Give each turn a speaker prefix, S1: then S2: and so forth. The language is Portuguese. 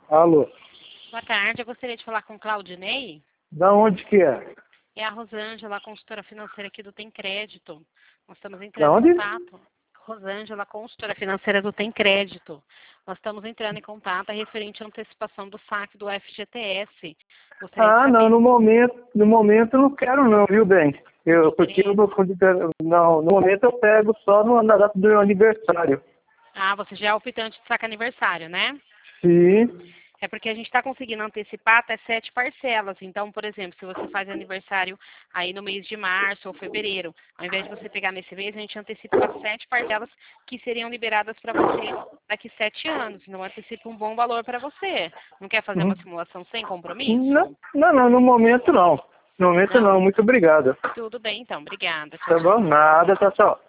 S1: Alô,
S2: Boa tarde, eu gostaria de falar com o Claudinei.
S1: da onde que é?
S2: É a Rosângela, consultora financeira aqui do Tem Crédito. Nós estamos
S1: Da
S2: entrando em
S1: onde?
S2: contato. Rosângela, consultora financeira do Tem Crédito. Nós estamos entrando em contato referente à antecipação do saque do FGTS. Gostaria de
S1: Ah, não,
S2: saber
S1: no momento eu não quero não, viu, bem? Porque eu
S2: interesse.
S1: não, no momento eu pego só na data do meu aniversário.
S2: Ah, você já é optante de saque aniversário, né?
S1: Sim.
S2: É porque a gente está conseguindo antecipar até 7 parcelas. Então, por exemplo, se você faz aniversário aí no mês de março ou fevereiro, ao invés de você pegar nesse mês, a gente antecipa para 7 parcelas que seriam liberadas para você daqui 7 anos. Então, antecipa um bom valor para você. Não quer fazer uma
S1: Uhum.
S2: simulação sem
S1: Não,
S2: compromisso?
S1: não, no momento não. No momento
S2: Não?
S1: não, muito obrigado.
S2: Tudo bem, então. Obrigada. Tchau,
S1: Tá bom?
S2: tchau.
S1: Nada, tchau, tchau.